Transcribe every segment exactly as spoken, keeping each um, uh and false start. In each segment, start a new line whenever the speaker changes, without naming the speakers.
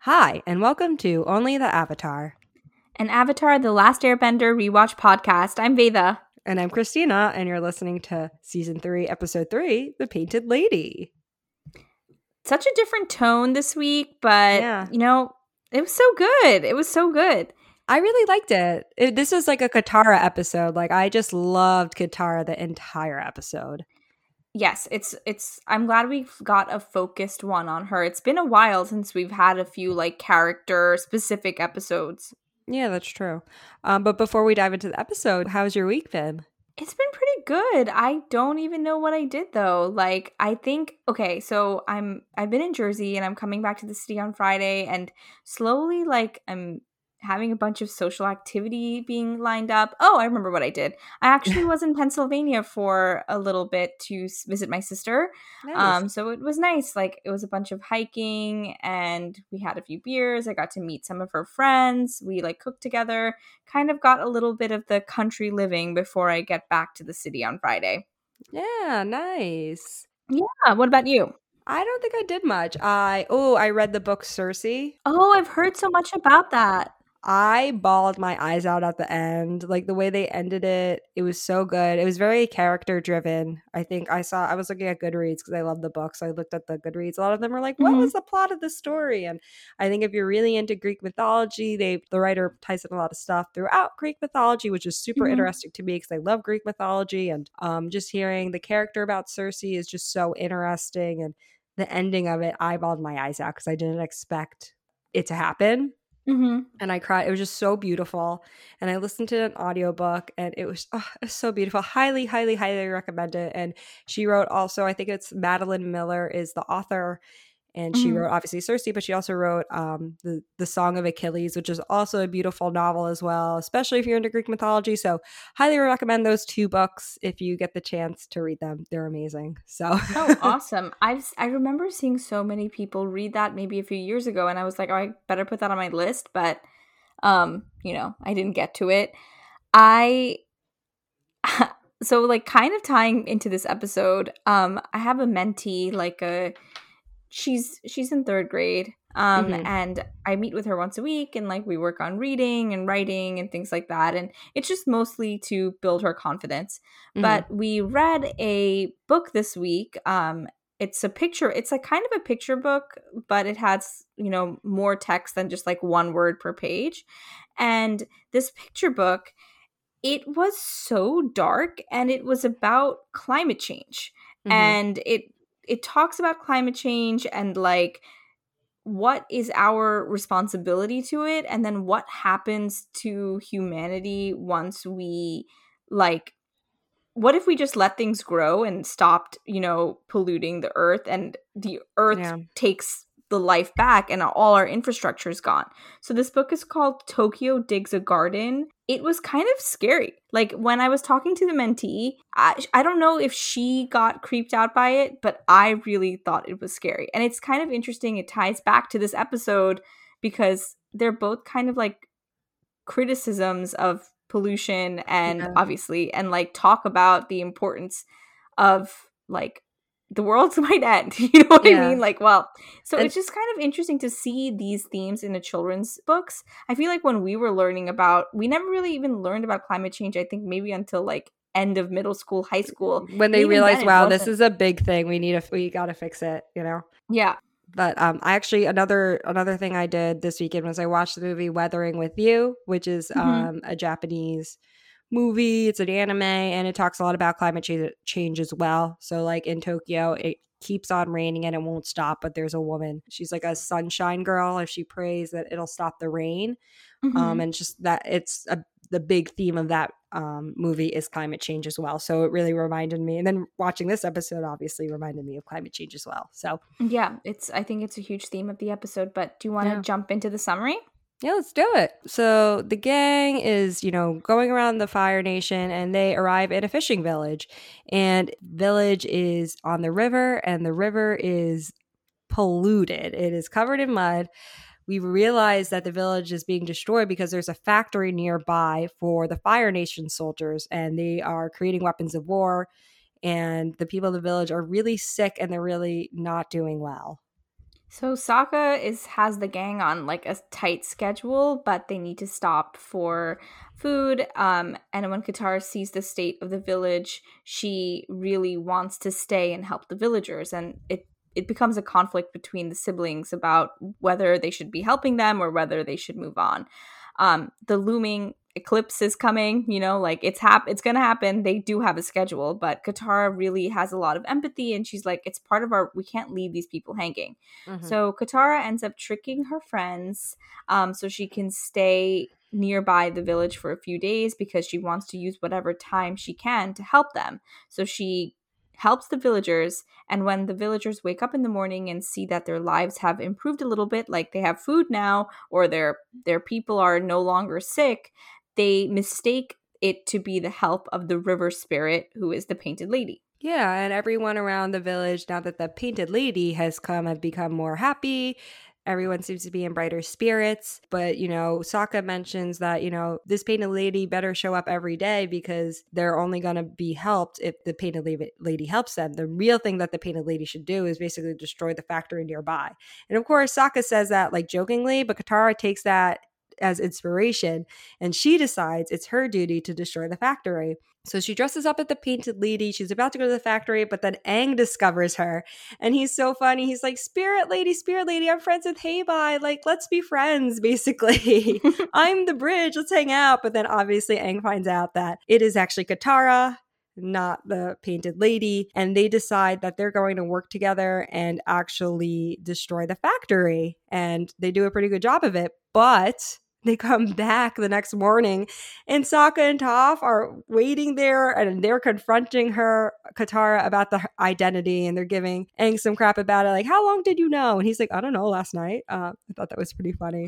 Hi, and welcome to Only the Avatar.
An Avatar The Last Airbender rewatch podcast. I'm Veda.
And I'm Christina, and you're listening to Season three, Episode three, The Painted Lady.
Such a different tone this week, but,
Yeah.
you know, it was so good. It was so good.
I really liked it. it. This is like a Katara episode. Like, I just loved Katara the entire episode.
Yes, it's, it's, I'm glad we've got a focused one on her. It's been a while since we've had a few, like, character-specific episodes.
Yeah, that's true. Um, but before we dive into the episode, how's your week been?
It's been pretty good. I don't even know what I did though. Like I think okay, so I'm I've been in Jersey and I'm coming back to the city on Friday and slowly like I'm having a bunch of social activity being lined up. Oh, I remember what I did. I actually was in Pennsylvania for a little bit to s- visit my sister.
Nice.
Um so it was nice. Like it was a bunch of hiking and we had a few beers. I got to meet some of her friends. We like cooked together. Kind of got a little bit of the country living before I get back to the city on Friday.
Yeah, nice.
Yeah, what about you?
I don't think I did much. I oh, I read the book Circe.
Oh, I've heard so much about that.
I bawled my eyes out at the end. Like the way they ended it, it was so good. It was very character driven. I think I saw, I was looking at Goodreads because I love the book. So I looked at the Goodreads. A lot of them were like, what
Mm-hmm.
was the plot of the story? And I think if you're really into Greek mythology, they, the writer ties in a lot of stuff throughout Greek mythology, which is super
Mm-hmm.
interesting to me because I love Greek mythology. And um, just hearing the character about Circe is just so interesting. And the ending of it, I bawled my eyes out because I didn't expect it to happen.
Mm-hmm.
And I cried. It was just so beautiful. And I listened to an audiobook and it was, oh, it was so beautiful. Highly, highly, highly recommend it. And she wrote also, I think it's Madeline Miller is the author. And she
Mm-hmm.
wrote obviously Circe, but she also wrote um, the the Song of Achilles, which is also a beautiful novel as well, especially if you're into Greek mythology. So highly recommend those two books if you get the chance to read them. They're amazing. So
Oh, awesome. I've I remember seeing so many people read that maybe a few years ago and I was like, oh, I better put that on my list, but um, you know, I didn't get to it. I so like kind of tying into this episode, um, I have a mentee, like a she's she's in third grade. Um,
Mhm.
and I meet with her once a week and like we work on reading and writing and things like that. And it's just mostly to build her confidence.
Mhm.
But we read a book this week. Um, it's a picture, it's a kind of a picture book, but it has, you know, more text than just like one word per page. And this picture book, it was so dark and it was about climate change.
Mhm.
And it it talks about climate change and like what is our responsibility to it and then what happens to humanity once we like what if we just let things grow and stopped, you know, polluting the earth and the earth
Yeah.
takes the life back and all our infrastructure is gone. So this book is called Tokyo Digs a Garden. It was kind of scary. Like when I was talking to the mentee, I, I don't know if she got creeped out by it, but I really thought it was scary. And it's kind of interesting. It ties back to this episode because they're both kind of like criticisms of pollution and
Yeah.
obviously and like talk about the importance of like the world might end. You know what
Yeah.
I mean? Like, well, so
And
it's just kind of interesting to see these themes in the children's books. I feel like when we were learning about, we never really even learned about climate change. I think maybe until like end of middle school, high school.
when
And
they
even
realize,
then, it
wow, this
wasn't.
is a big thing. We need a we got to fix it, you know.
Yeah.
But um, I actually another another thing I did this weekend was I watched the movie Weathering with You, which is
Mm-hmm.
um a Japanese movie. It's an anime, and it talks a lot about climate change, change as well. So, like in Tokyo, it keeps on raining and it won't stop. But there's a woman. She's like a sunshine girl. If she prays that it'll stop the rain,
Mm-hmm.
um, and just that it's a, the big theme of that um, movie is climate change as well. So it really reminded me, and then watching this episode obviously reminded me of climate change as well. So
Yeah, it's. I think it's a huge theme of the episode. But do you want to
yeah.
jump into the summary?
Yeah, let's do it. So the gang is, you know, going around the Fire Nation and they arrive at a fishing village. And village is on the river and the river is polluted. It is covered in mud. We realize that the village is being destroyed because there's a factory nearby for the Fire Nation soldiers and they are creating weapons of war. And the people of the village are really sick and they're really not doing well.
So Sokka is has the gang on like a tight schedule, but they need to stop for food. Um, and when Katara sees the state of the village, she really wants to stay and help the villagers, and it it becomes a conflict between the siblings about whether they should be helping them or whether they should move on. Um, the looming eclipse is coming, you know, like it's hap- it's gonna happen. They do have a schedule, but Katara really has a lot of empathy, and she's like, it's part of our, we can't leave these people hanging.
Mm-hmm.
So Katara ends up tricking her friends, um, so she can stay nearby the village for a few days because she wants to use whatever time she can to help them. So she helps the villagers, and when the villagers wake up in the morning and see that their lives have improved a little bit, like they have food now or their their people are no longer sick, they mistake it to be the help of the river spirit, who is the Painted Lady.
Yeah, and everyone around the village, now that the Painted Lady has come, have become more happy. Everyone seems to be in brighter spirits. But, you know, Sokka mentions that, you know, this Painted Lady better show up every day because they're only going to be helped if the Painted Lady helps them. The real thing that the Painted Lady should do is basically destroy the factory nearby. And of course, Sokka says that like jokingly, but Katara takes that as inspiration, and she decides it's her duty to destroy the factory. So she dresses up as the Painted Lady. She's about to go to the factory, but then Aang discovers her, and he's so funny. He's like, "Spirit Lady, Spirit Lady, I'm friends with Heibai. Like, let's be friends, basically. I'm the bridge. Let's hang out." But then obviously Aang finds out that it is actually Katara, not the Painted Lady, and they decide that they're going to work together and actually destroy the factory. And they do a pretty good job of it, but they come back the next morning and Sokka and Toph are waiting there and they're confronting her, Katara, about the identity, and they're giving Aang some crap about it. Like, how long did you know? And he's like, I don't know, last night. Uh, I thought that was pretty funny.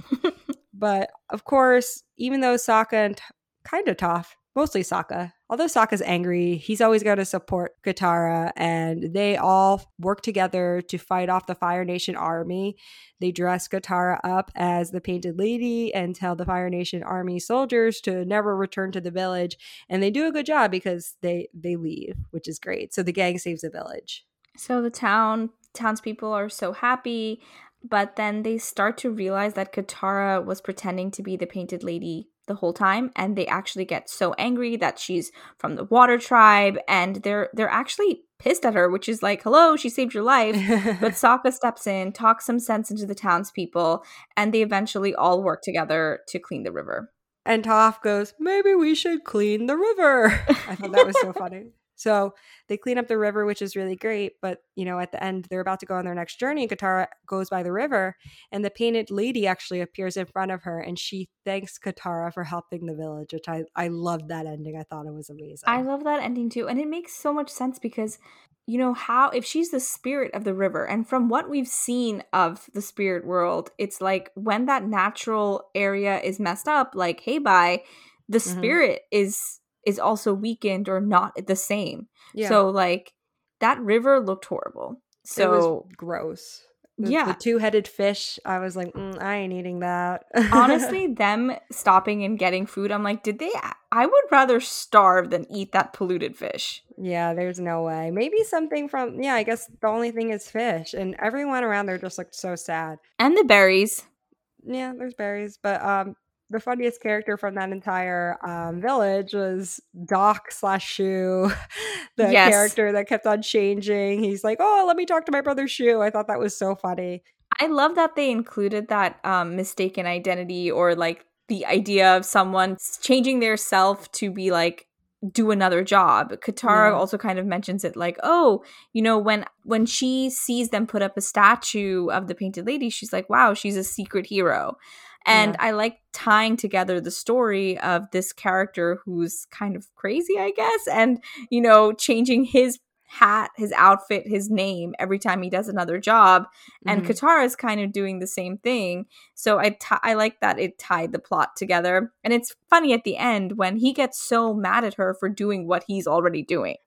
But of course, even though Sokka and t- kind of Toph, mostly Sokka, although Sokka's angry, he's always going to support Katara, and they all work together to fight off the Fire Nation army. They dress Katara up as the Painted Lady and tell the Fire Nation army soldiers to never return to the village, and they do a good job because they they leave, which is great. So the gang saves the village.
So the town townspeople are so happy, but then they start to realize that Katara was pretending to be the Painted Lady the whole time, and they actually get so angry that she's from the Water Tribe, and they're they're actually pissed at her, which is like, hello, she saved your life. But Sokka steps in, talks some sense into the townspeople, and they eventually all work together to clean the river.
And Toph goes, maybe we should clean the river. I thought that was so funny. So they clean up the river, which is really great. But, you know, at the end, they're about to go on their next journey. And Katara goes by the river, and the Painted Lady actually appears in front of her, and she thanks Katara for helping the village, which I, I loved that ending. I thought it was amazing.
I love that ending too. And it makes so much sense because, you know, how, if she's the spirit of the river, and from what we've seen of the spirit world, it's like when that natural area is messed up, like Heibai, the
Mhm.
spirit is is also weakened or not the same.
Yeah.
So like that river looked horrible.
It
So
was gross. The,
yeah.
the two-headed fish, I was like, mm, I ain't eating that.
Honestly, them stopping and getting food, I'm like, did they? I would rather starve than eat that polluted fish.
Yeah, there's no way. Maybe something from, yeah, I guess the only thing is fish. And everyone around there just looked so sad.
And the berries.
Yeah, there's berries. But um, the funniest character from that entire um, village was Doc slash Shu, the
Yes.
character that kept on changing. He's like, oh, let me talk to my brother Shu. I thought that was so funny.
I love that they included that um, mistaken identity, or like the idea of someone changing their self to be like do another job. Katara
Yeah.
also kind of mentions it like, oh, you know, when when she sees them put up a statue of the Painted Lady, she's like, wow, she's a secret hero. And
Yeah.
I like tying together the story of this character who's kind of crazy, I guess, and, you know, changing his hat, his outfit, his name every time he does another job. And
Mhm.
Katara is kind of doing the same thing. So I, t- I like that it tied the plot together. And it's funny at the end when he gets so mad at her for doing what he's already doing.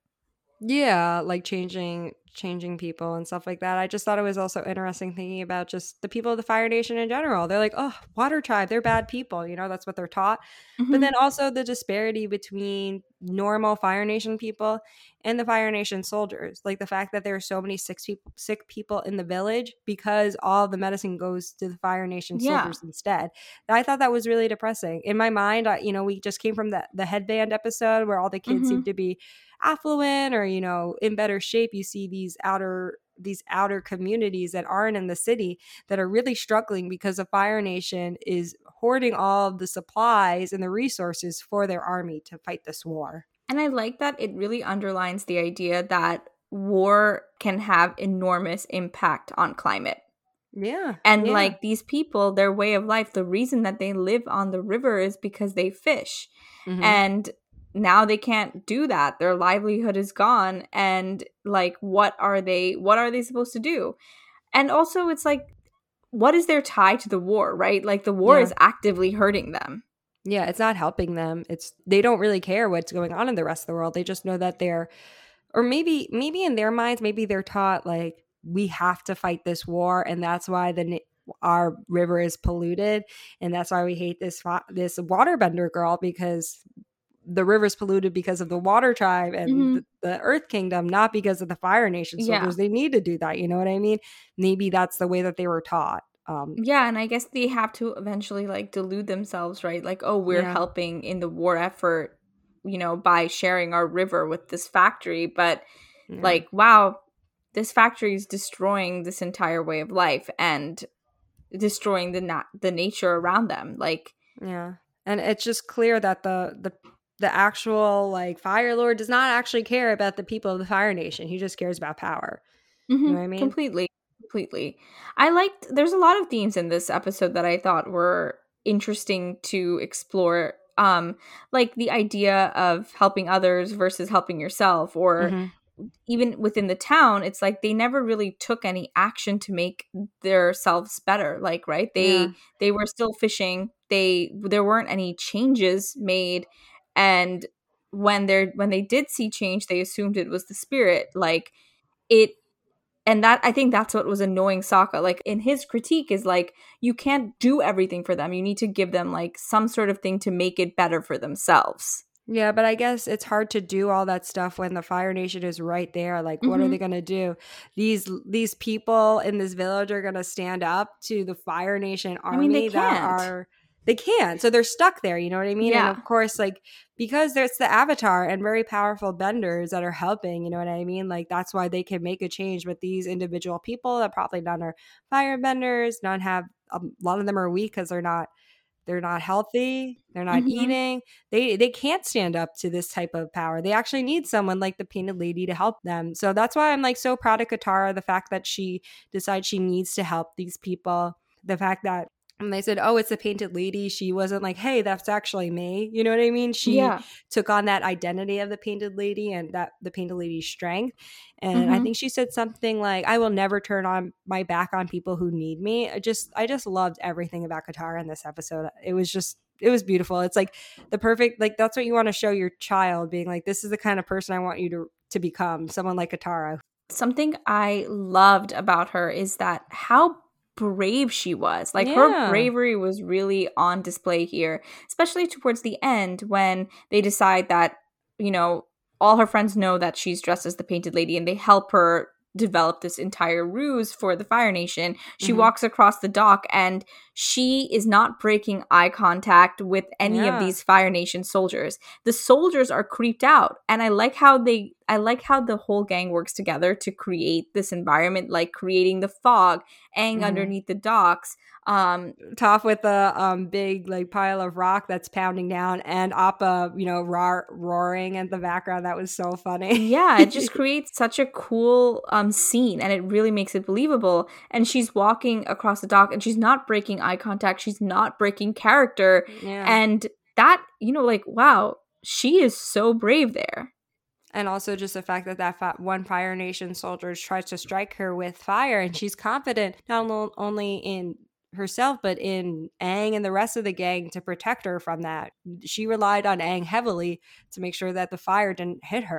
Yeah, like changing changing people and stuff like that. I just thought it was also interesting thinking about just the people of the Fire Nation in general. They're like, oh, Water Tribe, they're bad people. You know, that's what they're taught.
Mhm.
But then also the disparity between normal Fire Nation people and the Fire Nation soldiers. Like the fact that there are so many sick people, sick people in the village because all the medicine goes to the Fire Nation
Yeah.
soldiers instead. I thought that was really depressing. In my mind, I, you know, we just came from the, the headband episode where all the kids
Mm-hmm.
seem to be affluent or, you know, in better shape. You see these outer these outer communities that aren't in the city that are really struggling because the Fire Nation is hoarding all of the supplies and the resources for their army to fight this war.
And I like that it really underlines the idea that war can have enormous impact on climate.
Yeah.
And
yeah.
like these people, their way of life, the reason that they live on the river is because they fish. Mm-hmm. And now they can't do that. Their livelihood is gone. And like, what are they, what are they supposed to do? And also it's like, what is their tie to the war, right? Like the war
Yeah.
is actively hurting them.
Yeah, it's not helping them. It's they don't really care what's going on in the rest of the world. They just know that they're, or maybe maybe in their minds, maybe they're taught like we have to fight this war, and that's why the our river is polluted, and that's why we hate this this waterbender girl, because the river's polluted because of the water tribe and mm-hmm. the, the Earth Kingdom, not because of the Fire Nation soldiers. Yeah. They need to do that. You know what I mean? Maybe that's the way that they were taught. Um,
yeah, and I guess they have to eventually like delude themselves, right? Like, oh, we're yeah. helping in the war effort, you know, by sharing our river with this factory. But yeah. like, wow, this factory is destroying this entire way of life and destroying the na- the nature around them. Like,
yeah, and it's just clear that the the the actual like Fire Lord does not actually care about the people of the Fire Nation. He just cares about power.
Mm-hmm.
You know what I mean?
Completely. Completely. I liked, there's a lot of themes in this episode that I thought were interesting to explore. Um, like the idea of helping others versus helping yourself, or mm-hmm. even within the town, it's like they never really took any action to make themselves better. Like, right. They, yeah. they were still fishing. They, there weren't any changes made. And when they're, when they did see change, they assumed it was the spirit. Like it, And that I think that's what was annoying Sokka. Like in his critique is like, you can't do everything for them. You need to give them like some sort of thing to make it better for themselves.
Yeah, but I guess it's hard to do all that stuff when the Fire Nation is right there. Like, what mm-hmm. are they going to do? These these people in this village are going to stand up to the Fire Nation army
I mean, they
that
can't.
are... They can't. So they're stuck there, you know what I mean?
Yeah.
And of course, like, because there's the Avatar and very powerful benders that are helping, you know what I mean? Like, that's why they can make a change. But these individual people that probably none are firebenders, none have, a lot of them are weak because they're not, they're not healthy, they're not mm-hmm. eating. They they can't stand up to this type of power. They actually need someone like the Painted Lady to help them. So that's why I'm like so proud of Katara, the fact that she decides she needs to help these people. The fact that and they said, oh, it's the Painted Lady. She wasn't like, hey, that's actually me. You know what I mean? She
yeah.
took on that identity of the Painted Lady and that the Painted Lady's strength. And
mm-hmm.
I think she said something like, I will never turn on my back on people who need me. I just I just loved everything about Katara in this episode. It was just, it was beautiful. It's like the perfect, like that's what you want to show your child, being like, this is the kind of person I want you to, to become, someone like Katara.
Something I loved about her is that how brave she was. Like yeah. her bravery was really on display here, especially towards the end when they decide that, you know, all her friends know that she's dressed as the Painted Lady and they help her develop this entire ruse for the Fire Nation. She mm-hmm. walks across the dock and she is not breaking eye contact with any yeah. of these Fire Nation soldiers. The soldiers are creeped out, and I like how they I like how the whole gang works together to create this environment, like creating the fog, Aang mm-hmm. underneath the docks, um
Toph with a um big like pile of rock that's pounding down, and Appa, you know, roar- roaring in the background. That was so funny.
Yeah, it just creates such a cool um scene, and it really makes it believable. And she's walking across the dock and she's not breaking eye contact, she's not breaking character.
Yeah.
And that, you know, like, wow, she is so brave there.
And also just the fact that that fa- one Fire Nation soldier tries to strike her with fire, and she's confident not only in herself but in Aang and the rest of the gang to protect her from that. She relied on Aang heavily to make sure that the fire didn't hit her.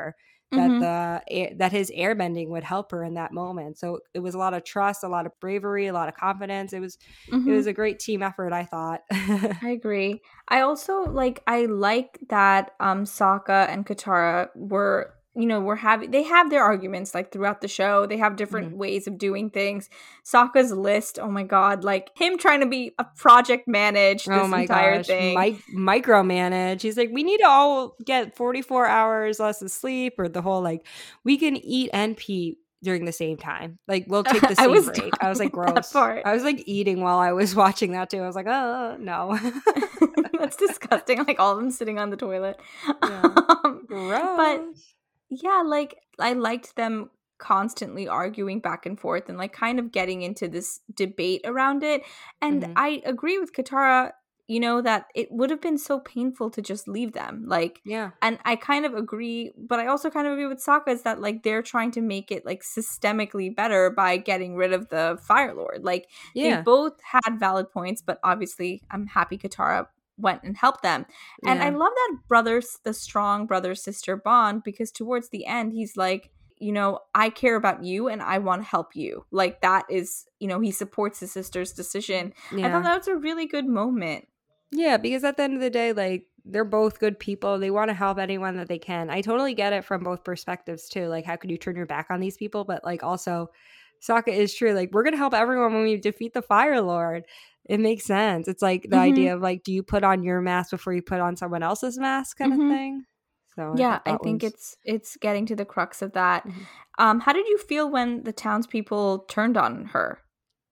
that
Mhm.
the air, that his airbending would help her in that moment. So it was a lot of trust, a lot of bravery, a lot of confidence. It was it was
Mhm.
a great team effort, I thought.
I agree. I also like I like that um Sokka and Katara were, you know, were having they have their arguments like throughout the show. They have different
Mhm.
ways of doing things. Sokka's list, oh my god, like him trying to be a project manage
Oh
this
my
entire
gosh,
thing.
mic- micromanage. He's like, we need to all get forty-four hours less of sleep, or the whole like, we can eat and pee during the same time. Like, we'll take the
I
same
was
break. I was
dying
like,
at that
gross.
part.
I was like eating while I was watching that too. I was like, oh, no.
That's disgusting. Like all of them sitting on the toilet.
Yeah.
Um, but
Gross.
yeah, like I liked them constantly arguing back and forth and like kind of getting into this debate around it. And
Hmm.
I agree with Katara, you know, that it would have been so painful to just leave them. Like,
Yeah.
and I kind of agree, but I also kind of agree with Sokka is that like they're trying to make it like systemically better by getting rid of the Fire Lord. Like they
Yeah.
both had valid points, but obviously I'm happy Katara went and helped them. And I
Yeah.
love that brothers, the strong brother sister bond, because towards the end, he's like, you know, I care about you and I want to help you. Like that is, you know, he supports his sister's decision. I thought
Yeah.
that was a really good moment.
Yeah, because at the end of the day, like they're both good people. They want to help anyone that they can. I totally get it from both perspectives too. Like, how could you turn your back on these people? But like, also, Sokka is true. Like, we're gonna help everyone when we defeat the Fire Lord. It makes sense. It's like the
Mm-hmm.
idea of like, do you put on your mask before you put on someone else's mask, kind of
Mm-hmm.
thing. So I
Yeah,
thought
I
that
think
was.
it's it's getting to the crux of that.
Mhm.
Um, how did you feel when the townspeople turned on her?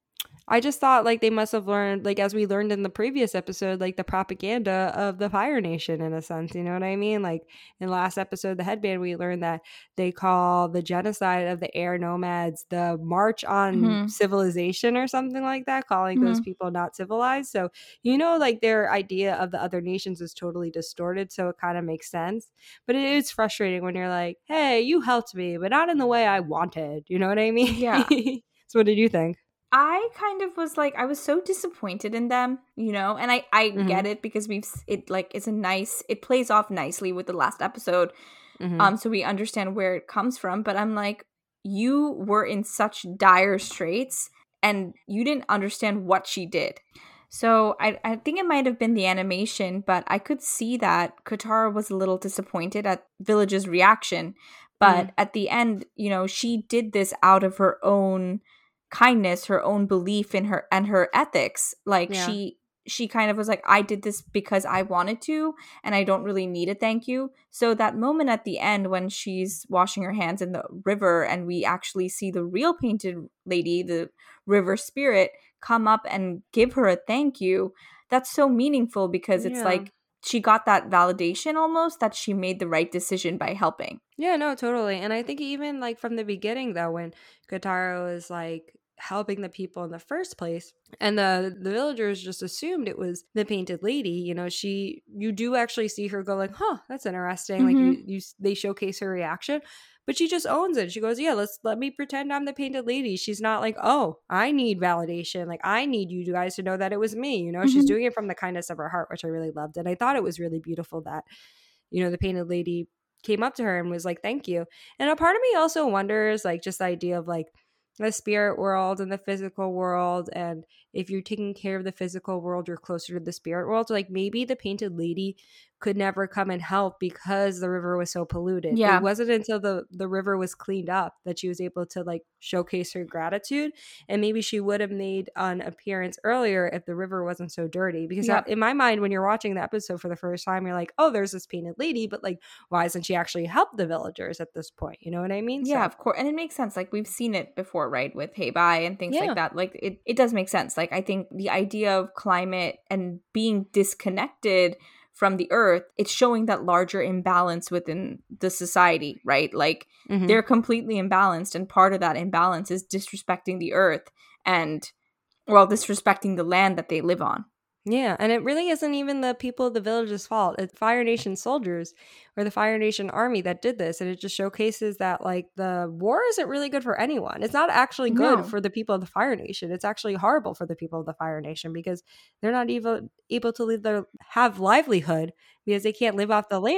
I just thought like they must have learned, like as we learned in the previous episode, like the propaganda of the Fire Nation in a sense. You know what I mean? Like in the last episode, the headband, we learned that they call the genocide of the air nomads the March on
Mm-hmm.
Civilization or something like that, calling those
Mm-hmm.
people not civilized. So, you know, like their idea of the other nations is totally distorted. So it kind of makes sense. But it is frustrating when you're like, hey, you helped me, but not in the way I wanted. You know what I mean?
Yeah.
So what did you think?
I kind of was like I was so disappointed in them, you know, and I I
Mm-hmm.
get it because we've it like it's a nice it plays off nicely with the last episode,
Mm-hmm.
um, so we understand where it comes from. But I'm like, you were in such dire straits, and you didn't understand what she did. So I I think it might have been the animation, but I could see that Katara was a little disappointed at Village's reaction,
Mm-hmm.
but at the end, you know, she did this out of her own kindness, her own belief in her and her ethics. Like
Yeah.
she she kind of was like, I did this because I wanted to and I don't really need a thank you. So that moment at the end when she's washing her hands in the river and we actually see the real painted lady, the river spirit, come up and give her a thank you, that's so meaningful because it's
Yeah.
like she got that validation almost that she made the right decision by helping.
Yeah, no, totally. And I think even like from the beginning though, when Kotaro was like helping the people in the first place and the the villagers just assumed it was the painted lady, you know, she you do actually see her go like, huh, that's interesting. Like
Mm-hmm.
you you they showcase her reaction. But she just owns it. She goes, yeah, let's let me pretend I'm the painted lady. She's not like, oh, I need validation. Like, I need you guys to know that it was me. You know, she's
Mm-hmm.
doing it from the kindness of her heart, which I really loved. And I thought it was really beautiful that, you know, the painted lady came up to her and was like, thank you. And a part of me also wonders, like, just the idea of like the spirit world and the physical world. And if you're taking care of the physical world, you're closer to the spirit world. So, like, maybe the painted lady could never come and help because the river was so polluted. It
Yeah.
wasn't until the the river was cleaned up that she was able to like showcase her gratitude, and maybe she would have made an appearance earlier if the river wasn't so dirty. Because
Yeah.
in my mind, when you're watching the episode for the first time, you're like, oh, there's this painted lady, but like, why isn't she actually help the villagers at this point? You know what I mean?
Yeah,
So
of course. And it makes sense. Like we've seen it before, right? With Hey Bye and things like
yeah.
that. Like it, it does make sense. Like I think the idea of climate and being disconnected from the earth, it's showing that larger imbalance within the society, right? Like
Mm-hmm.
they're completely imbalanced, and part of that imbalance is disrespecting the earth and well, disrespecting the land that they live on.
Yeah, and it really isn't even the people of the village's fault. It's Fire Nation soldiers or the Fire Nation army that did this. And it just showcases that, like, the war isn't really good for anyone. It's not actually good
No.
for the people of the Fire Nation. It's actually horrible for the people of the Fire Nation because they're not even able to leave their, have livelihood because they can't live off the land.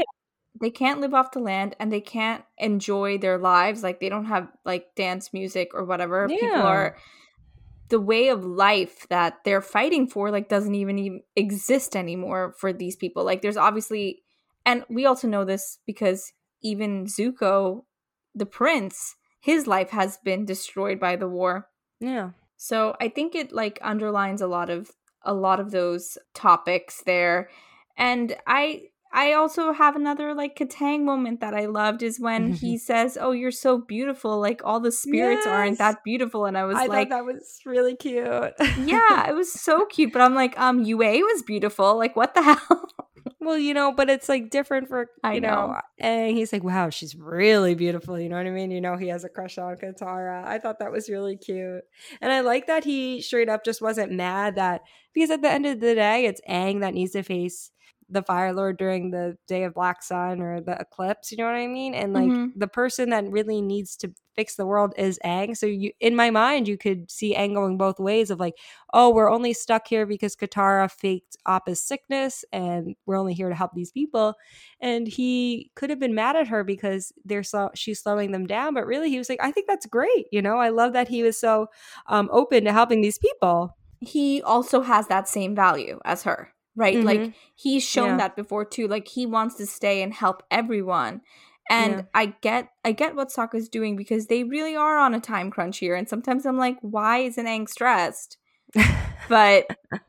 they can't live off the land and they can't enjoy their lives. Like they don't have like dance music or whatever. People
Yeah.
are, the way of life that they're fighting for like doesn't even, even exist anymore for these people. Like there's obviously, and we also know this because even Zuko, the prince, his life has been destroyed by the war.
Yeah.
So I think it like underlines a lot of a lot of those topics there. And I I also have another like Katang moment that I loved is when he says, "Oh, you're so beautiful. Like all the spirits
Yes.
aren't that beautiful." And I was
I
like,
thought that was really cute.
yeah, it was so cute. But I'm like, um, Yue was beautiful. Like what the hell?
Well, you know, but it's like different for,
I
you
know.
know, and he's like, wow, she's really beautiful. You know what I mean? You know, he has a crush on Katara. I thought that was really cute. And I like that he straight up just wasn't mad that, because at the end of the day, it's Aang that needs to face the Fire Lord during the Day of Black Sun or the eclipse. You know what I mean? And like
Mm-hmm.
the person that really needs to fix the world is Aang. So you, in my mind, you could see Aang going both ways of like, oh, we're only stuck here because Katara faked Appa's sickness and we're only here to help these people. And he could have been mad at her because they're so she's slowing them down. But really, he was like, I think that's great. You know, I love that he was so um, open to helping these people.
He also has that same value as her, right?
Mm-hmm.
Like he's shown
Yeah.
that before too. Like he wants to stay and help everyone. And
Yeah.
I get I get what Sokka's doing because they really are on a time crunch here. And sometimes I'm like, why isn't Aang stressed? But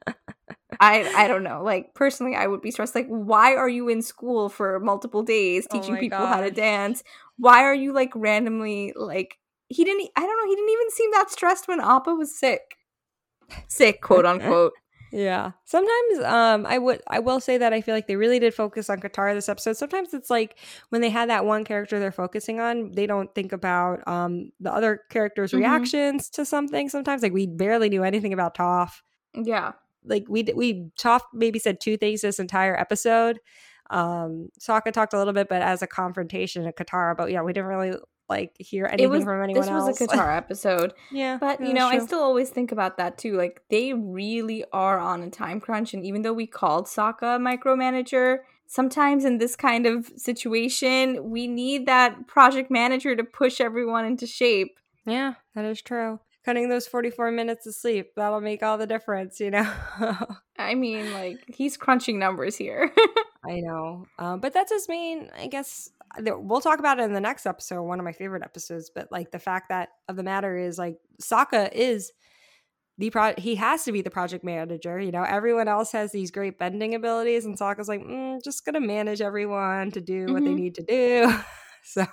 I I don't know. Like personally, I would be stressed. Like, why are you in school for multiple days
Oh
teaching
my
people how to
gosh.
dance? Why are you like randomly like he didn't I don't know, he didn't even seem that stressed when Appa was sick. Sick, quote unquote.
Yeah. Sometimes um I would I will say that I feel like they really did focus on Katara this episode. Sometimes it's like when they had that one character they're focusing on, they don't think about um the other characters'
Mhm.
reactions to something. Sometimes like we barely knew anything about Toph.
Yeah.
Like we we Toph maybe said two things this entire episode. Um Sokka talked a little bit, but as a confrontation at Katara, but yeah, we didn't really like hear anything
It was
from anyone
this was
else.
a Katara episode.
yeah.
But
yeah,
you know,
that's
I
true.
still always think about that too. Like they really are on a time crunch, and even though we called Sokka a micromanager, sometimes in this kind of situation, we need that project manager to push everyone into shape.
Yeah, that is true. Cutting those forty-four minutes of sleep, that'll make all the difference, you know?
I mean, like he's crunching numbers here.
I know. Um, but that does mean, I guess, that we'll talk about it in the next episode, one of my favorite episodes. But like the fact that of the matter is, like, Sokka is the pro, he has to be the project manager. You know, everyone else has these great bending abilities, and Sokka's like, mm, just gonna manage everyone to do what they
Mhm.
need to do. So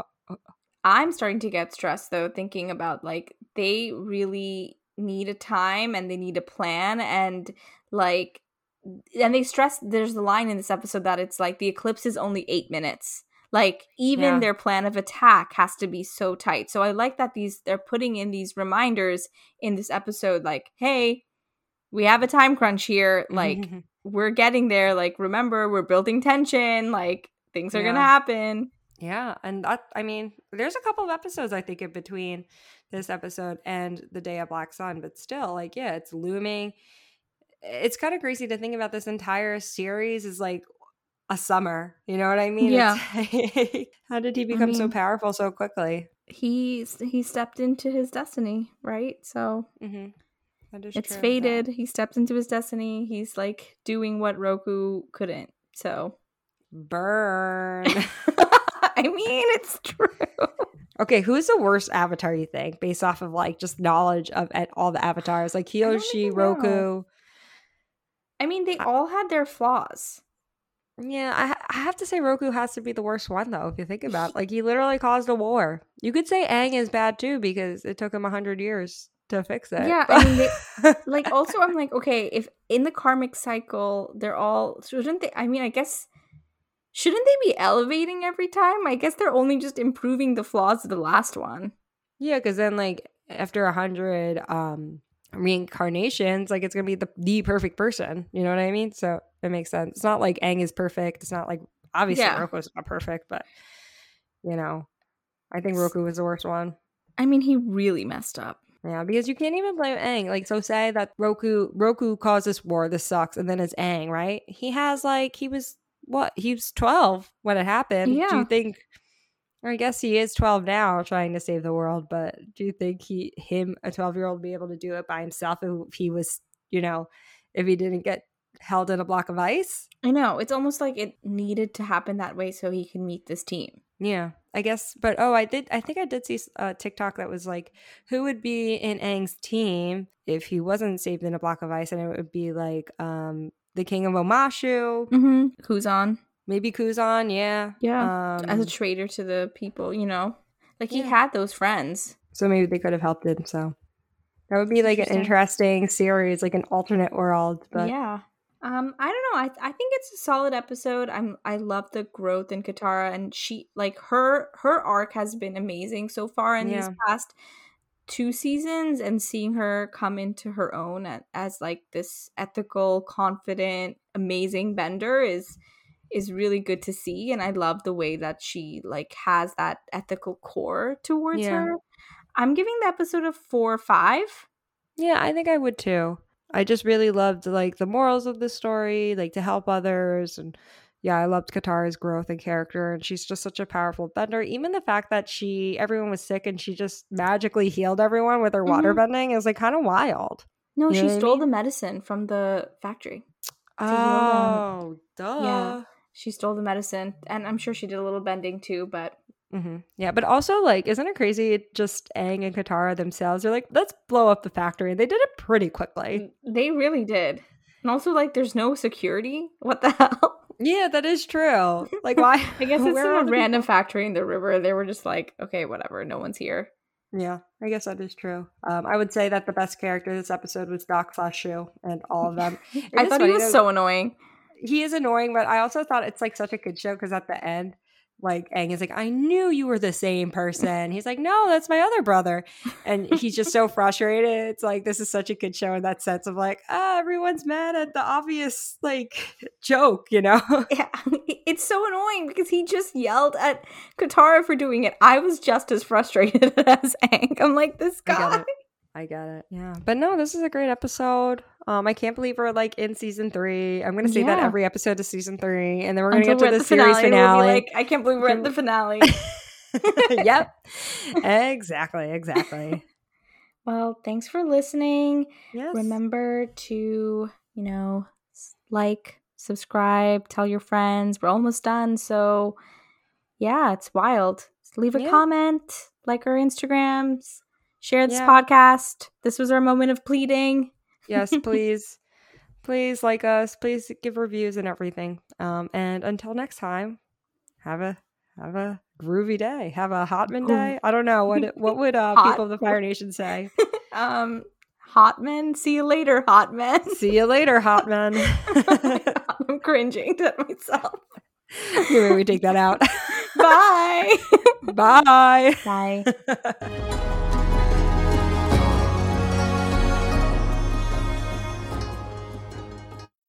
I'm starting to get stressed though, thinking about like they really need a time and they need a plan and like and they stress there's the line in this episode that it's like the eclipse is only eight minutes. Like even
Yeah.
their plan of attack has to be so tight. So I like that these they're putting in these reminders in this episode like, hey, we have a time crunch here. Like we're getting there. Like remember, we're building tension. Like things are
Yeah.
gonna happen.
Yeah, and that, I mean, there's a couple of episodes I think in between this episode and the Day of Black Sun, but still, like, yeah, it's looming. It's kind of crazy to think about this entire series is like a summer. You know what I mean?
Yeah.
It's, how did he become so
mean-
powerful so quickly?
He he stepped into his destiny, right? So
Mm-hmm. That is
it's
true.
fated.
That-
He steps into his destiny. He's like doing what Roku couldn't. So
Burn.
I mean, it's true.
Okay, who's the worst avatar you think, based off of like just knowledge of at all the avatars, like
don't
Kyoshi,
even
Roku?
know. I mean, they all had their flaws.
Yeah, I, ha- I have to say Roku has to be the worst one though. If you think about it, like he literally caused a war. You could say Aang is bad too because it took him a hundred years to fix it.
Yeah, I mean, they, like also I'm like, okay, if in the karmic cycle they're all shouldn't they? I mean, I guess shouldn't they be elevating every time? I guess they're only just improving the flaws of the last one.
yeah, because then like after a hundred um reincarnations, like it's gonna be the the perfect person. You know what I mean? So it makes sense. It's not like Aang is perfect. It's not like obviously
Yeah.
Roku's not perfect, but you know, I think Roku was the worst one.
I mean, he really messed up.
Yeah, because you can't even blame Aang. Like, so say that Roku Roku caused this war, this sucks, and then it's Aang, right? He has like he was what? He was twelve when it happened.
Yeah.
Do you think, or I guess he is twelve now trying to save the world, but do you think he, him, a twelve-year-old would be able to do it by himself if he was, you know, if he didn't get held in a block of ice?
I know. It's almost like it needed to happen that way so he can meet this team.
Yeah, I guess. But, oh, I did, I think I did see a TikTok that was like, who would be in Aang's team if he wasn't saved in a block of ice? And it would be like um, the King of Omashu.
Mm-hmm. Kuzan.
Maybe Kuzan, yeah.
Yeah.
Um,
As a traitor to the people, you know? Like, he
yeah.
had those friends.
So maybe they could have helped him, so. That would be like an interesting series, like an alternate world. But
yeah. Um, I don't know. I I think it's a solid episode. I'm I love the growth in Katara, and she like her her arc has been amazing so far in
Yeah.
these past two seasons, and seeing her come into her own as, as like this ethical, confident, amazing bender is is really good to see. And I love the way that she like has that ethical core towards
Yeah.
her. I'm giving the episode a four or five.
Yeah, I think I would too. I just really loved like the morals of the story, like to help others, and yeah, I loved Katara's growth and character, and she's just such a powerful bender. Even the fact that she everyone was sick and she just magically healed everyone with her water
Mhm.
bending is like kind of wild.
No,
You know
she
what I
stole
mean?
the medicine from the factory. heal them.
Oh, duh.
Yeah. She stole the medicine, and I'm sure she did a little bending too, but
hmm Yeah, but also like, isn't it crazy? It just Aang and Katara themselves are like, let's blow up the factory. They did it pretty quickly.
they really did. And also, like, there's no security. What the hell?
Yeah, that is true. Like, why?
I guess it's
where
in
are
a
the
random factory in the river. They were just like, okay, whatever. No one's here.
Yeah, I guess that is true. Um, I would say that the best character this episode was Doc slash Shu and all of them. It
I
is
thought he
funny,
was
though.
so annoying.
He is annoying, but I also thought it's like such a good show because at the end, like Aang is like, I knew you were the same person. He's like, no, that's my other brother. And he's just so frustrated. It's like, this is such a good show in that sense of like, ah, everyone's mad at the obvious like joke, you know?
Yeah, it's so annoying because he just yelled at Katara for doing it. I was just as frustrated as Aang. I'm like, this
I get
guy.
it. I get it. Yeah. But no, this is a great episode. Um, I can't believe we're like in season three. I'm gonna say that
Yeah.
every episode is season three, and then we're gonna
Until
get to
we're
the,
at the
series
finale.
finale.
We'll be like, I can't believe we're at the finale.
Yep. Exactly. Exactly.
Well, thanks for listening.
Yes.
Remember to, you know, s- like, subscribe, tell your friends. We're almost done. So, yeah, it's wild. Leave a
Yeah.
comment, like our Instagrams, share this
Yeah.
podcast. This was our moment of pleading.
Yes, please. Please like us. Please give reviews and everything. Um, and until next time, have a have a groovy day. Have a Hotman day. I don't know what what would uh,
Hot.
people of the Fire Nation say.
um, Hotman, see you later, Hotman.
See you later, Hotman.
I'm cringing to myself.
Maybe we take that out.
Bye.
Bye.
Bye.